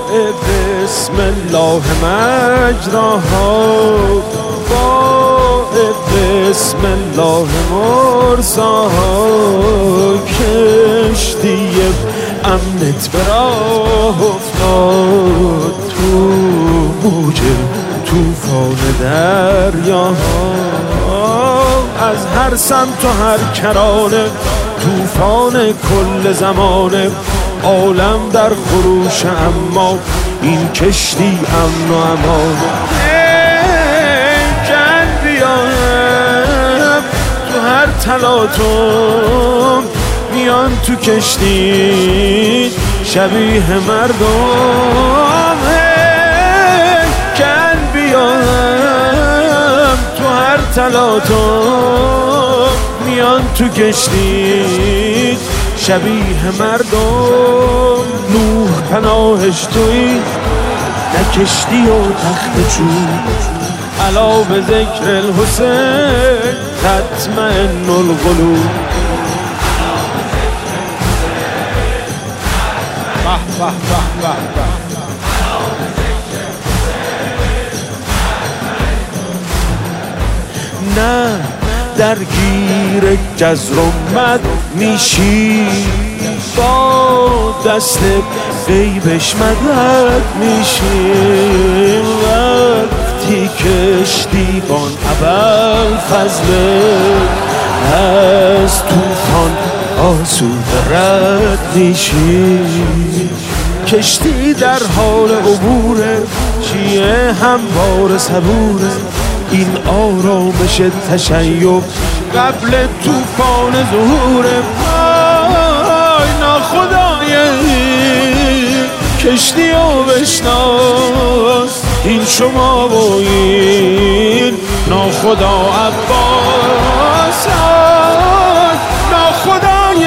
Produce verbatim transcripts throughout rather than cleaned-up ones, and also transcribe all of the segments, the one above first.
بسم الله مجراها بسم الله مرساها کشتی امنت به راه افتاد تو موج توفان دریاها از هر سمت و هر کرانه توفان کل زمانه عالم در خروش اما این کشتی امن و امانه جن بیایم تو هر تلاطم میان تو کشتی شبیه مردم جن بیایم تو هر تلاطم میان تو کشتی شبیه مردم نوح پناهش توی نه کشتی و تخت چوب علا به ذکر الحسین تطمئن القلوب به به به به به نه درگیر جزر و مد میشی با دست غیبش مدد میشی وقتی کشتیبان ابوالفضل از طوفان آسوده رد میشی کشتی در حال عبوره چیه هموار صبوره این آرامش تشیع قبل طوفان ظهوره وای ناخدای کشتی و بشناس این شما و این ناخدا عباس ناخدای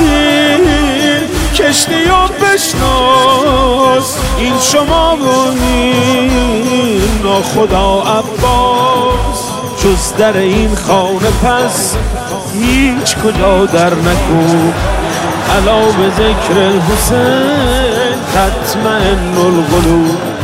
کشتی و بشناس این شما و این ناخدا عباس جز در این خانه پس هیچ کجا در نکن علا به ذکر الحسین تطمئن القلوب